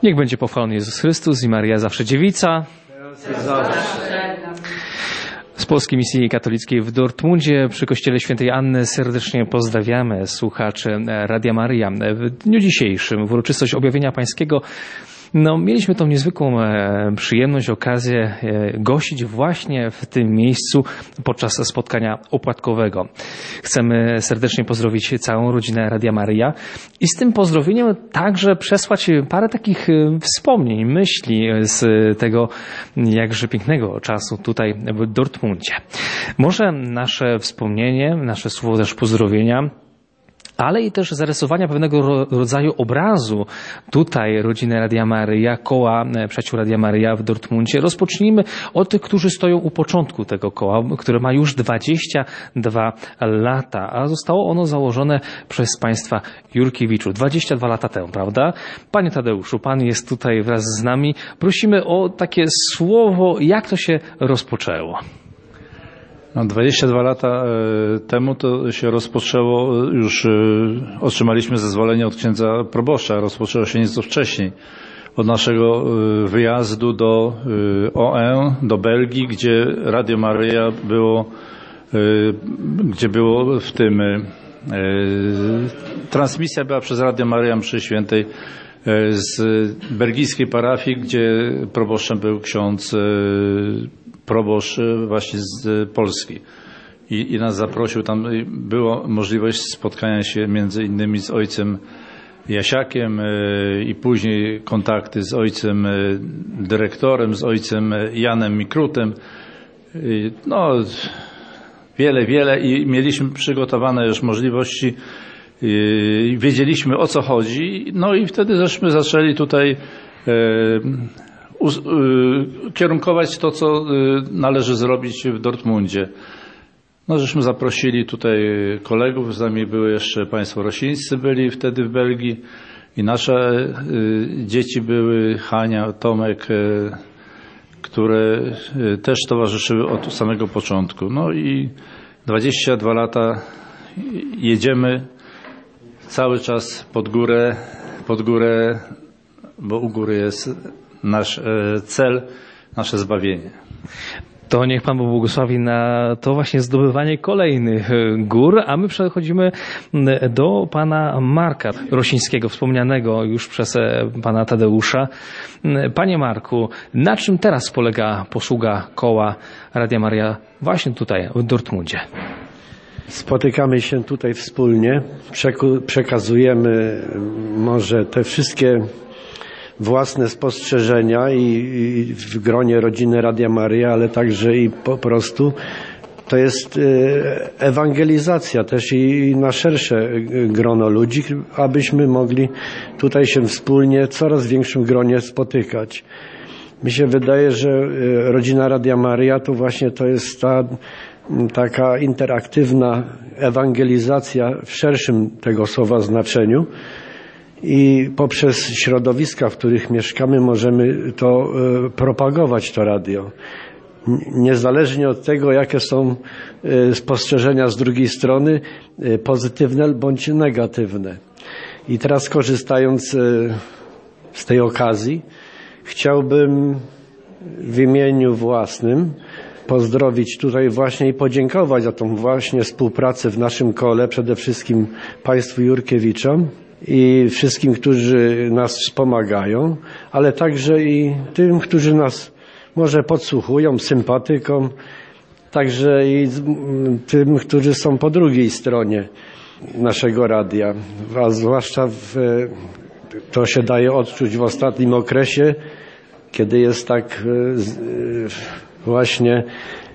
Niech będzie pochwalony Jezus Chrystus i Maria zawsze dziewica. Z Polskiej Misji Katolickiej w Dortmundzie przy Kościele Świętej Anny serdecznie pozdrawiamy słuchaczy Radia Maryja. W dniu dzisiejszym, w uroczystość Objawienia Pańskiego, mieliśmy tą niezwykłą przyjemność, okazję gościć właśnie w tym miejscu podczas spotkania opłatkowego. Chcemy serdecznie pozdrowić całą rodzinę Radia Maryja i z tym pozdrowieniem także przesłać parę takich wspomnień, myśli z tego jakże pięknego czasu tutaj w Dortmundzie. Może nasze wspomnienie, nasze słowo też pozdrowienia, ale i też zarysowania pewnego rodzaju obrazu tutaj rodziny Radia Maryja, koła Przyjaciół Radia Maryja w Dortmundzie. Rozpocznijmy od tych, którzy stoją u początku tego koła, które ma już 22 lata, a zostało ono założone przez państwa Jurkiewiczów 22 lata temu, prawda? Panie Tadeuszu, pan jest tutaj wraz z nami. Prosimy o takie słowo, jak to się rozpoczęło. 22 lata temu to się rozpoczęło, już otrzymaliśmy zezwolenie od księdza proboszcza, rozpoczęło się nieco wcześniej, od naszego wyjazdu do OE, do Belgii, gdzie Radio Maryja było, gdzie było w tym, transmisja była przez Radio Maryja mszy świętej z belgijskiej parafii, gdzie proboszczem był ksiądz proboszcz właśnie z Polski i nas zaprosił. Tam była możliwość spotkania się między innymi z ojcem Jasiakiem i później kontakty z ojcem dyrektorem, z ojcem Janem Mikrutem. Wiele i mieliśmy przygotowane już możliwości, wiedzieliśmy, o co chodzi, i wtedy żeśmy zaczęli tutaj kierunkować to, co należy zrobić w Dortmundzie. Żeśmy zaprosili tutaj kolegów, z nami były jeszcze państwo rosińscy, byli wtedy w Belgii i nasze dzieci były, Hania, Tomek, które też towarzyszyły od samego początku. I 22 lata jedziemy cały czas pod górę, bo u góry jest nasz cel, nasze zbawienie. To niech Pan błogosławi na to właśnie zdobywanie kolejnych gór, a my przechodzimy do pana Marka Rosińskiego, wspomnianego już przez pana Tadeusza. Panie Marku, na czym teraz polega posługa koła Radia Maryja właśnie tutaj w Dortmundzie? Spotykamy się tutaj wspólnie, przekazujemy może te wszystkie własne spostrzeżenia i w gronie rodziny Radia Maryja, ale także i po prostu to jest ewangelizacja też i na szersze grono ludzi, abyśmy mogli tutaj się wspólnie w coraz większym gronie spotykać. Mi się wydaje, że rodzina Radia Maryja to właśnie to jest taka interaktywna ewangelizacja w szerszym tego słowa znaczeniu. I poprzez środowiska, w których mieszkamy, możemy to propagować, to radio. Niezależnie od tego, jakie są spostrzeżenia z drugiej strony, pozytywne bądź negatywne. I teraz, korzystając z tej okazji, chciałbym w imieniu własnym pozdrowić tutaj właśnie i podziękować za tą właśnie współpracę w naszym kole, przede wszystkim państwu Jurkiewiczom i wszystkim, którzy nas wspomagają, ale także i tym, którzy nas może podsłuchują, sympatykom, także i tym, którzy są po drugiej stronie naszego radia. A zwłaszcza to się daje odczuć w ostatnim okresie, kiedy jest tak właśnie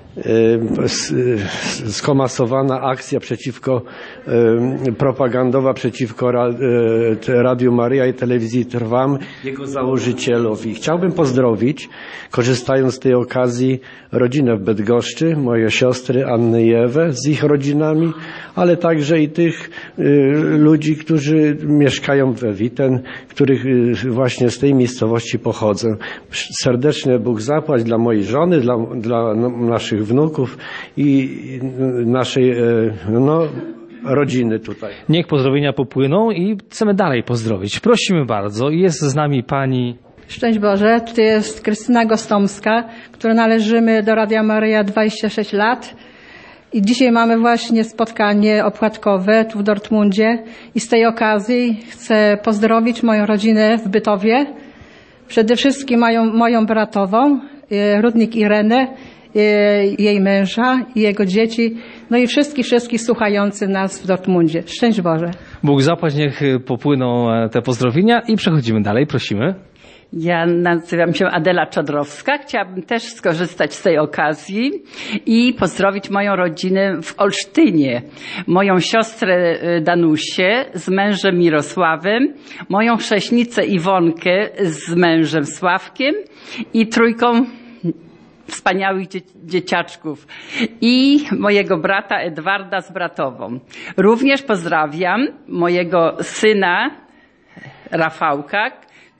skomasowana akcja propagandowa przeciwko Radiu Maryja i Telewizji Trwam, jego założycielowi. Chciałbym pozdrowić, korzystając z tej okazji, rodzinę w Bydgoszczy, moje siostry Annę i Ewę z ich rodzinami, ale także i tych ludzi, którzy mieszkają we Witten, których właśnie z tej miejscowości pochodzę. Serdecznie Bóg zapłać dla mojej żony, dla naszych wnuków i naszej rodziny tutaj. Niech pozdrowienia popłyną i chcemy dalej pozdrowić. Prosimy bardzo. Jest z nami pani... Szczęść Boże, to jest Krystyna Gostomska, która należymy do Radia Maryja 26 lat. I dzisiaj mamy właśnie spotkanie opłatkowe tu w Dortmundzie i z tej okazji chcę pozdrowić moją rodzinę w Bytowie. Przede wszystkim moją bratową, Rudnik Irenę, jej męża i jego dzieci, no i wszystkich słuchających nas w Dortmundzie. Szczęść Boże. Bóg zapłać, niech popłyną te pozdrowienia i przechodzimy dalej, prosimy. Ja nazywam się Adela Czodrowska. Chciałabym też skorzystać z tej okazji i pozdrowić moją rodzinę w Olsztynie. Moją siostrę Danusię z mężem Mirosławem, moją chrześnicę Iwonkę z mężem Sławkiem i trójką wspaniałych dzieciaczków i mojego brata Edwarda z bratową. Również pozdrawiam mojego syna Rafałka,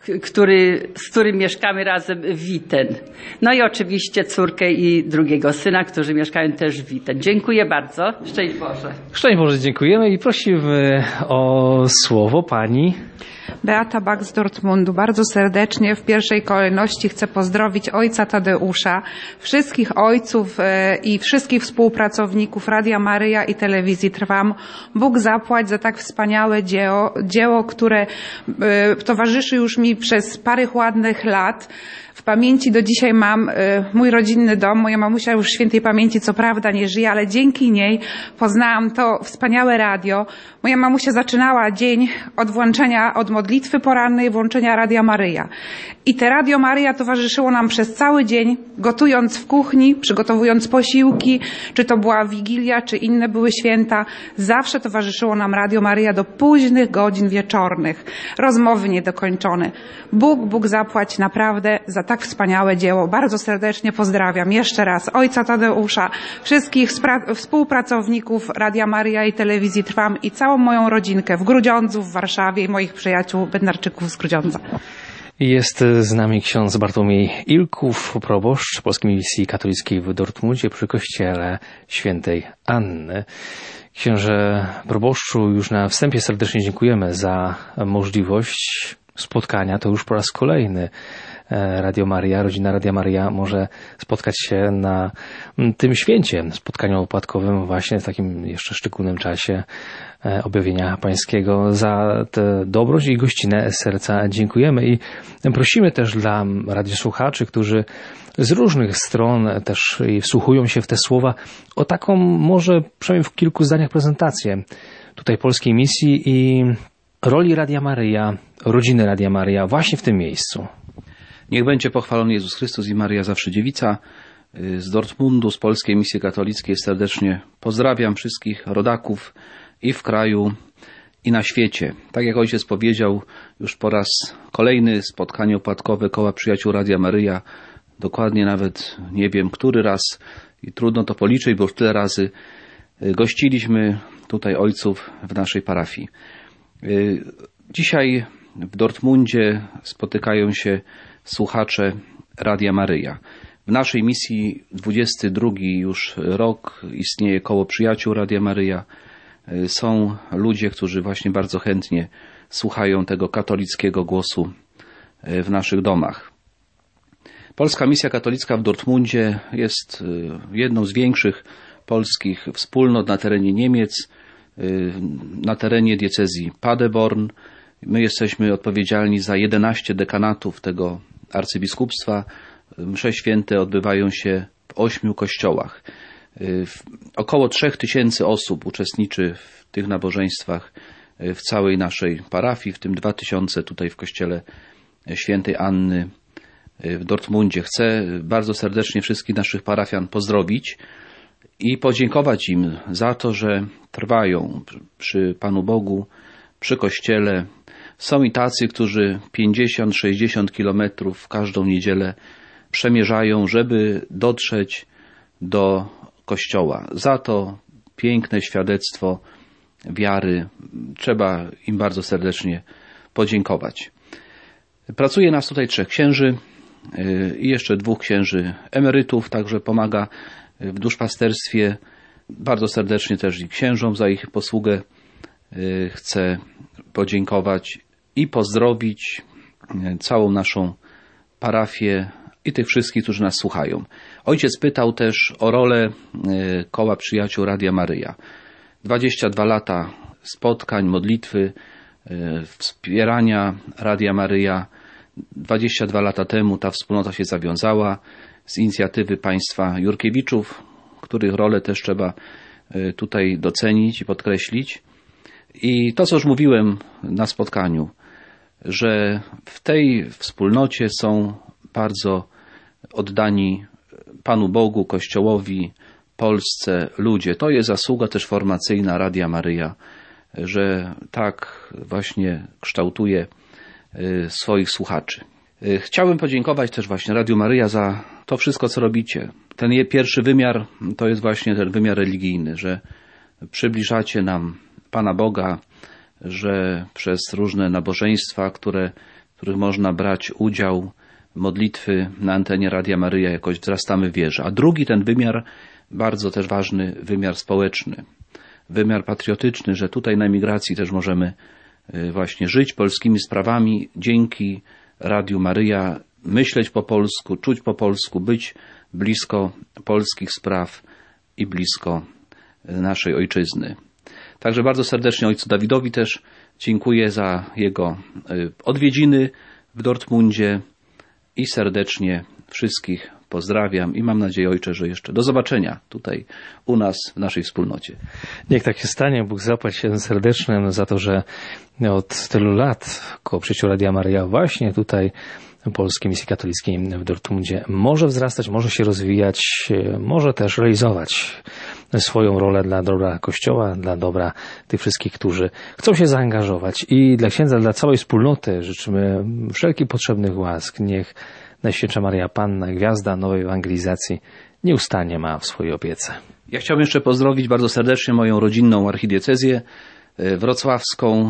z którym mieszkamy razem w Witten. No i oczywiście córkę i drugiego syna, którzy mieszkają też w Witten. Dziękuję bardzo. Szczęść Boże. Szczęść Boże, dziękujemy i prosimy o słowo pani... Beata Bach z Dortmundu. Bardzo serdecznie w pierwszej kolejności chcę pozdrowić ojca Tadeusza, wszystkich ojców i wszystkich współpracowników Radia Maryja i Telewizji Trwam. Bóg zapłać za tak wspaniałe dzieło, które towarzyszy już mi przez parę ładnych lat. W pamięci do dzisiaj mam mój rodzinny dom. Moja mamusia już świętej pamięci co prawda nie żyje, ale dzięki niej poznałam to wspaniałe radio. Moja mamusia zaczynała dzień od modlitwy porannej, włączenia Radia Maryja. I te Radio Maryja towarzyszyło nam przez cały dzień, gotując w kuchni, przygotowując posiłki, czy to była Wigilia, czy inne były święta. Zawsze towarzyszyło nam Radio Maryja do późnych godzin wieczornych. Rozmowy niedokończone. Bóg zapłać naprawdę za tak wspaniałe dzieło. Bardzo serdecznie pozdrawiam jeszcze raz ojca Tadeusza, wszystkich współpracowników Radia Maryja i Telewizji Trwam i całą moją rodzinkę w Grudziądzu, w Warszawie i moich przyjaciół Bednarczyków z Grudziądza. Jest z nami ksiądz Bartłomiej Ilków, proboszcz Polskiej Misji Katolickiej w Dortmundzie przy kościele świętej Anny. Księże proboszczu, już na wstępie serdecznie dziękujemy za możliwość spotkania. To już po raz kolejny Radio Maryja, rodzina Radia Maryja może spotkać się na tym święcie, spotkaniu opłatkowym właśnie w takim jeszcze szczególnym czasie objawienia pańskiego. Za tę dobroć i gościnę z serca dziękujemy i prosimy też dla radiosłuchaczy, którzy z różnych stron też wsłuchują się w te słowa, o taką może przynajmniej w kilku zdaniach prezentację tutaj Polskiej Misji i roli Radia Maryja, rodziny Radia Maryja właśnie w tym miejscu. Niech będzie pochwalony Jezus Chrystus i Maryja Zawsze Dziewica. Z Dortmundu, z Polskiej Misji Katolickiej serdecznie pozdrawiam wszystkich rodaków i w kraju, i na świecie. Tak jak ojciec powiedział, już po raz kolejny spotkanie opłatkowe Koła Przyjaciół Radia Maryja. Dokładnie nawet nie wiem, który raz i trudno to policzyć, bo już tyle razy gościliśmy tutaj ojców w naszej parafii. Dzisiaj w Dortmundzie spotykają się słuchacze Radia Maryja. W naszej misji 22 już rok istnieje Koło Przyjaciół Radia Maryja. Są ludzie, którzy właśnie bardzo chętnie słuchają tego katolickiego głosu w naszych domach. Polska Misja Katolicka w Dortmundzie jest jedną z większych polskich wspólnot na terenie Niemiec, na terenie diecezji Paderborn. My jesteśmy odpowiedzialni za 11 dekanatów tego arcybiskupstwa. Msze święte odbywają się w 8 kościołach. Około 3000 osób uczestniczy w tych nabożeństwach w całej naszej parafii, w tym 2000 tutaj w kościele świętej Anny w Dortmundzie. Chcę bardzo serdecznie wszystkich naszych parafian pozdrowić i podziękować im za to, że trwają przy Panu Bogu, przy kościele. Są i tacy, którzy 50-60 kilometrów w każdą niedzielę przemierzają, żeby dotrzeć do kościoła. Za to piękne świadectwo wiary. Trzeba im bardzo serdecznie podziękować. Pracuje nas tutaj 3 księży i jeszcze 2 księży emerytów, także pomaga w duszpasterstwie Bardzo serdecznie też i księżom za ich posługę chcę podziękować i pozdrowić całą naszą parafię i tych wszystkich, którzy nas słuchają. Ojciec pytał też o rolę Koła Przyjaciół Radia Maryja. 22 lata spotkań, modlitwy, wspierania Radia Maryja. 22 lata temu ta wspólnota się zawiązała z inicjatywy państwa Jurkiewiczów, których rolę też trzeba tutaj docenić i podkreślić. I to, co już mówiłem na spotkaniu, że w tej wspólnocie są bardzo oddani Panu Bogu, Kościołowi, Polsce ludzie. To jest zasługa też formacyjna Radia Maryja, że tak właśnie kształtuje swoich słuchaczy. Chciałbym podziękować też właśnie Radiu Maryja za to wszystko, co robicie. Ten pierwszy wymiar to jest właśnie ten wymiar religijny, że przybliżacie nam Pana Boga, że przez różne nabożeństwa, których można brać udział, modlitwy na antenie Radia Maryja jakoś wzrastamy w wierze. A drugi ten wymiar, bardzo też ważny wymiar społeczny, wymiar patriotyczny, że tutaj na emigracji też możemy właśnie żyć polskimi sprawami dzięki Radiu Maryja, myśleć po polsku, czuć po polsku, być blisko polskich spraw i blisko naszej ojczyzny. Także bardzo serdecznie ojcu Dawidowi też dziękuję za jego odwiedziny w Dortmundzie i serdecznie wszystkich pozdrawiam i mam nadzieję, ojcze, że jeszcze do zobaczenia tutaj u nas w naszej wspólnocie. Niech tak się stanie. Bóg zapłać się serdecznym za to, że od tylu lat Koło Przyjaciół Radia Maryja właśnie tutaj Polskiej Misji Katolickiej w Dortmundzie może wzrastać, może się rozwijać, może też realizować swoją rolę dla dobra Kościoła, dla dobra tych wszystkich, którzy chcą się zaangażować. I dla księdza, dla całej wspólnoty życzymy wszelkich potrzebnych łask. Niech Najświętsza Maryja Panna, gwiazda nowej ewangelizacji, nieustannie ma w swojej opiece. Ja chciałbym jeszcze pozdrowić bardzo serdecznie moją rodzinną archidiecezję wrocławską,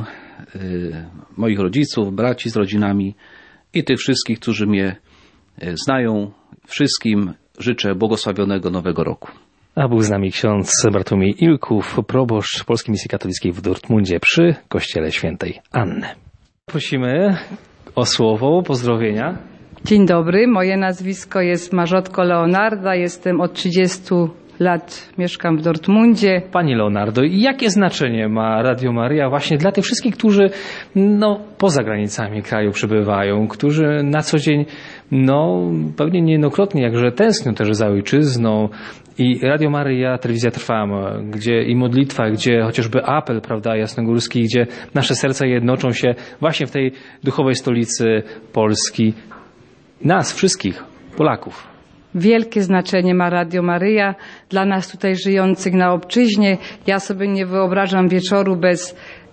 moich rodziców, braci z rodzinami i tych wszystkich, którzy mnie znają. Wszystkim życzę błogosławionego Nowego Roku. A był z nami ksiądz Bartłomiej Ilków, proboszcz Polskiej Misji Katolickiej w Dortmundzie przy Kościele Świętej Anny. Prosimy o słowo pozdrowienia. Dzień dobry, moje nazwisko jest Marzotko Leonarda, jestem od 30 lat, mieszkam w Dortmundzie. Pani Leonardo, jakie znaczenie ma Radio Maryja właśnie dla tych wszystkich, którzy poza granicami kraju przebywają, którzy na co dzień pewnie niejednokrotnie jakże tęsknią też za ojczyzną i Radio Maryja, Telewizja Trwam, gdzie i modlitwa, gdzie chociażby apel, prawda, jasnogórski, gdzie nasze serca jednoczą się właśnie w tej duchowej stolicy Polski, nas wszystkich, Polaków. Wielkie znaczenie ma Radio Maryja dla nas tutaj żyjących na obczyźnie. Ja sobie nie wyobrażam wieczoru bez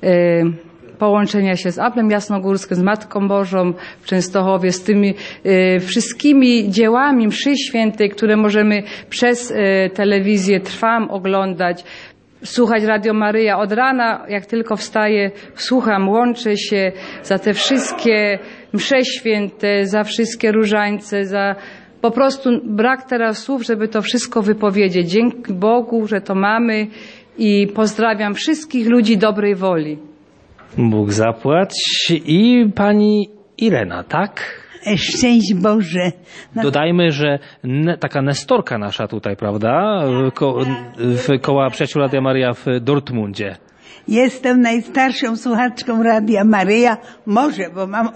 połączenia się z Aplem Jasnogórskim, z Matką Bożą w Częstochowie, z tymi wszystkimi dziełami mszy świętej, które możemy przez telewizję Trwam oglądać. Słuchać Radio Maryja od rana, jak tylko wstaję, słucham, łączę się za te wszystkie msze święte, za wszystkie różańce, za po prostu brak teraz słów, żeby to wszystko wypowiedzieć. Dzięki Bogu, że to mamy i pozdrawiam wszystkich ludzi dobrej woli. Bóg zapłać. I pani Irena, tak? Szczęść Boże. Dodajmy, że taka nestorka nasza tutaj, prawda? W Koła Przyjaciół Radia Maryja w Dortmundzie. Jestem najstarszą słuchaczką Radia Maryja, może, bo mam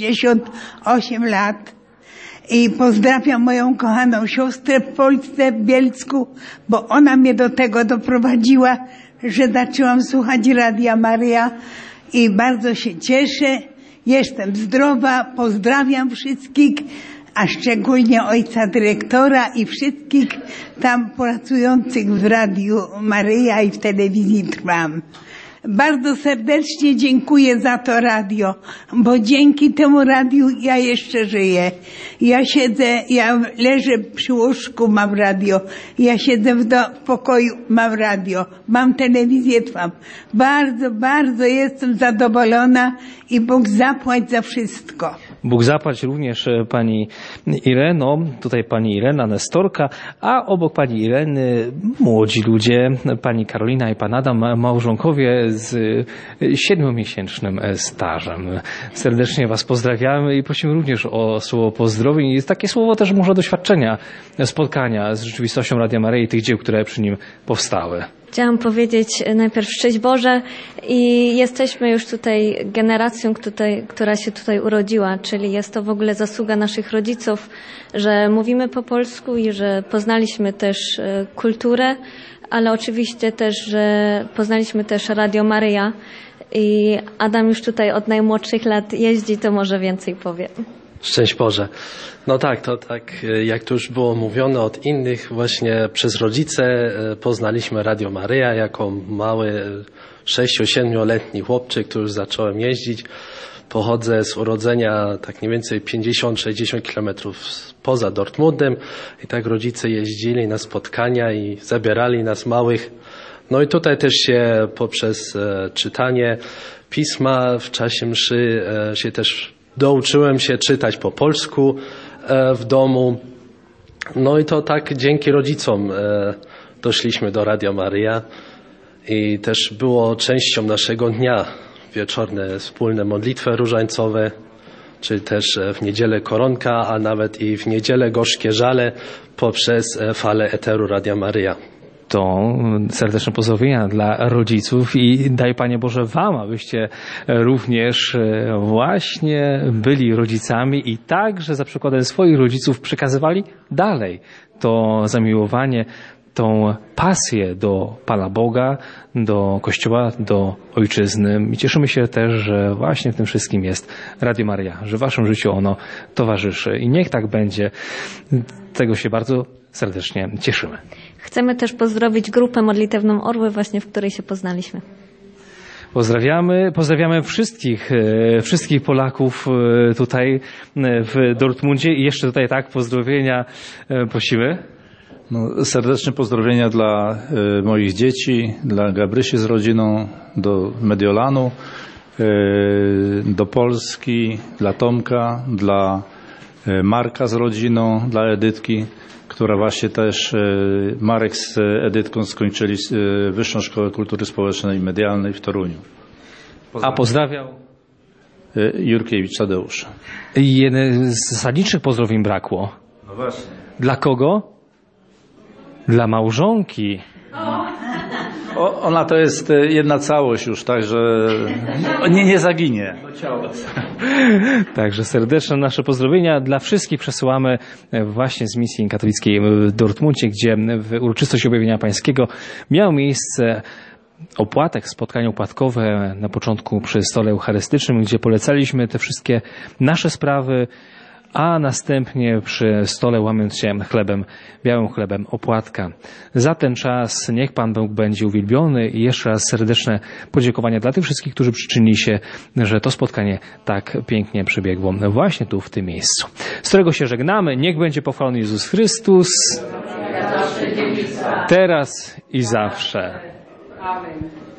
88 lat. I pozdrawiam moją kochaną siostrę w Polsce, w Bielsku, bo ona mnie do tego doprowadziła, że zaczęłam słuchać Radia Maryja i bardzo się cieszę. Jestem zdrowa, pozdrawiam wszystkich, a szczególnie ojca dyrektora i wszystkich tam pracujących w Radiu Maryja i w telewizji Trwam. bardzo serdecznie dziękuję za to radio, bo dzięki temu radiu ja jeszcze żyję. Ja leżę przy łóżku, mam radio. Ja siedzę w pokoju, mam radio. Mam telewizję, trwam. Bardzo, bardzo jestem zadowolona i Bóg zapłać za wszystko. Bóg zapłać również pani Ireno, tutaj pani Irena Nestorka, a obok pani Ireny młodzi ludzie, pani Karolina i pan Adam, małżonkowie z 7-miesięcznym stażem. Serdecznie was pozdrawiamy i prosimy również o słowo pozdrowień i takie słowo też może doświadczenia spotkania z rzeczywistością Radia Maryi i tych dzieł, które przy nim powstały. Chciałam powiedzieć najpierw szczęść Boże i jesteśmy już tutaj generacją, która się tutaj urodziła, czyli jest to w ogóle zasługa naszych rodziców, że mówimy po polsku i że poznaliśmy też kulturę, ale oczywiście też, że poznaliśmy też Radio Maryja i Adam już tutaj od najmłodszych lat jeździ, to może więcej powie. Szczęść Boże. No tak, to tak jak to już było mówione od innych, właśnie przez rodzice poznaliśmy Radio Maryja jako mały 6-7-letni chłopczyk, który już zacząłem jeździć. Pochodzę z urodzenia tak mniej więcej 50-60 kilometrów poza Dortmundem i tak rodzice jeździli na spotkania i zabierali nas małych. No i tutaj też się poprzez czytanie pisma w czasie mszy się też douczyłem się czytać po polsku w domu. No i to tak dzięki rodzicom doszliśmy do Radia Maryja i też było częścią naszego dnia wieczorne wspólne modlitwy różańcowe, czy też w niedzielę koronka, a nawet i w niedzielę gorzkie żale poprzez falę eteru Radia Maryja. To serdeczne pozdrowienia dla rodziców i daj Panie Boże Wam, abyście również właśnie byli rodzicami i także za przykładem swoich rodziców przekazywali dalej to zamiłowanie, tą pasję do Pana Boga, do Kościoła, do Ojczyzny. I cieszymy się też, że właśnie w tym wszystkim jest Radio Maryja, że w Waszym życiu ono towarzyszy. I niech tak będzie. Tego się bardzo serdecznie cieszymy. Chcemy też pozdrowić grupę modlitewną Orły, właśnie w której się poznaliśmy. Pozdrawiamy wszystkich Polaków tutaj w Dortmundzie i jeszcze tutaj tak pozdrowienia prosimy. No, serdeczne pozdrowienia dla moich dzieci, dla Gabrysi z rodziną, do Mediolanu, do Polski, dla Tomka, dla Marka z rodziną, dla Edytki, która właśnie też Marek z Edytką skończyli Wyższą Szkołę Kultury Społecznej i Medialnej w Toruniu. A pozdrawiał Jurkiewicz Tadeusz. Jeden z zasadniczych pozdrowień brakło. No właśnie. Dla kogo? Dla małżonki. Ona to jest jedna całość już, także nie zaginie. Także serdeczne nasze pozdrowienia dla wszystkich przesyłamy właśnie z misji katolickiej w Dortmundzie, gdzie w uroczystość objawienia pańskiego miało miejsce spotkanie opłatkowe na początku przy stole eucharystycznym, gdzie polecaliśmy te wszystkie nasze sprawy, a następnie przy stole łamiąc się białym chlebem opłatka. Za ten czas niech Pan Bóg będzie uwielbiony i jeszcze raz serdeczne podziękowania dla tych wszystkich, którzy przyczynili się, że to spotkanie tak pięknie przebiegło właśnie tu, w tym miejscu. Z którego się żegnamy. Niech będzie pochwalony Jezus Chrystus, teraz i zawsze. Amen.